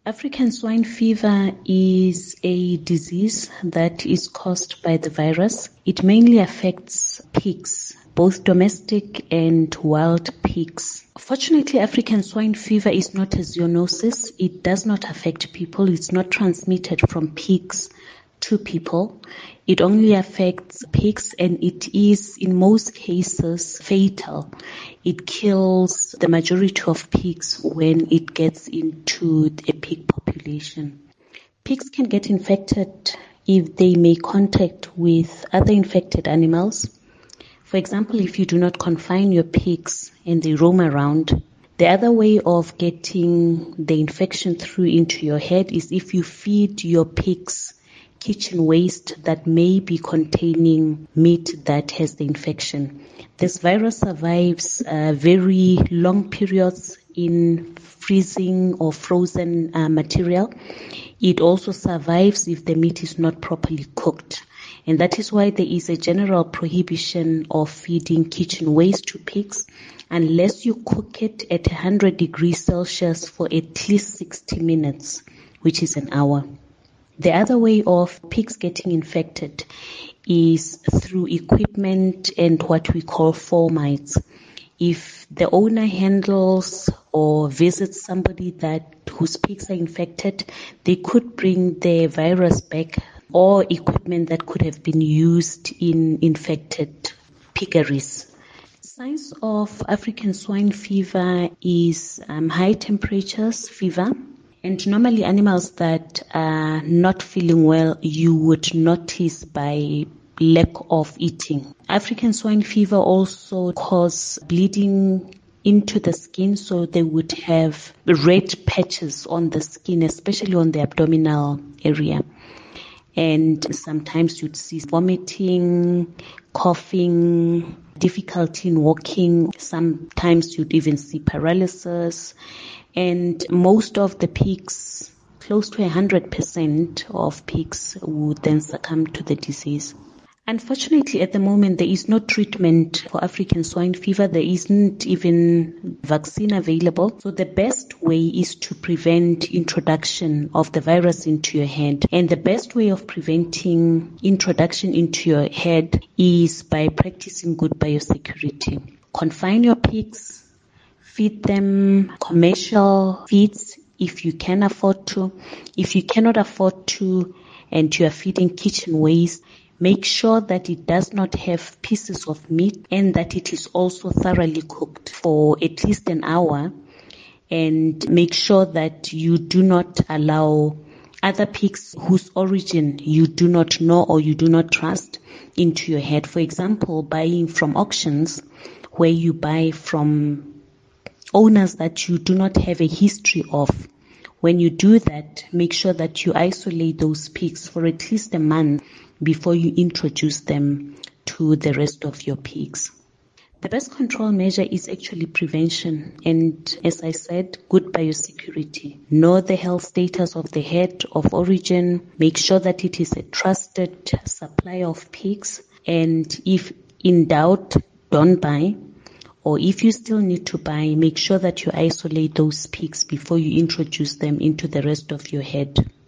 African swine fever is a disease that is caused by the virus. It mainly affects pigs, both domestic and wild pigs. Fortunately, African swine fever is not a zoonosis. It does not affect people. It's not transmitted from pigs to people. It only affects pigs, and it is in most cases fatal. It kills the majority of pigs when it gets into a pig population. Pigs can get infected if they make contact with other infected animals. For example, if you do not confine your pigs and they roam around. The other way of getting the infection through into your head is if you feed your pigs kitchen waste that may be containing meat that has the infection. This virus survives very long periods in freezing or frozen material. It also survives if the meat is not properly cooked. And that is why there is a general prohibition of feeding kitchen waste to pigs unless you cook it at 100 degrees Celsius for at least 60 minutes, which is an hour. The other way of pigs getting infected is through equipment and what we call fomites. If the owner handles or visits somebody whose pigs are infected, they could bring the virus back, or equipment that could have been used in infected piggeries. Signs of African swine fever is high temperatures, fever. And normally animals that are not feeling well, you would notice by lack of eating. African swine fever also cause bleeding into the skin, so they would have red patches on the skin, especially on the abdominal area. And sometimes you'd see vomiting, coughing, difficulty in walking. Sometimes you'd even see paralysis. And most of the pigs, close to 100% of pigs, would then succumb to the disease. Unfortunately, at the moment, there is no treatment for African swine fever. There isn't even vaccine available. So the best way is to prevent introduction of the virus into your head. And the best way of preventing introduction into your head is by practicing good biosecurity. Confine your pigs. Feed them commercial feeds if you can afford to. If you cannot afford to and you are feeding kitchen waste, make sure that it does not have pieces of meat and that it is also thoroughly cooked for at least an hour. And make sure that you do not allow other pigs whose origin you do not know or you do not trust into your head. For example, buying from auctions where you buy from owners that you do not have a history of. When you do that, make sure that you isolate those pigs for at least a month before you introduce them to the rest of your pigs. The best control measure is actually prevention, and as I said, good biosecurity. Know the health status of the head of origin. Make sure that it is a trusted supply of pigs, and if in doubt, don't buy. Or if you still need to buy, make sure that you isolate those pigs before you introduce them into the rest of your herd.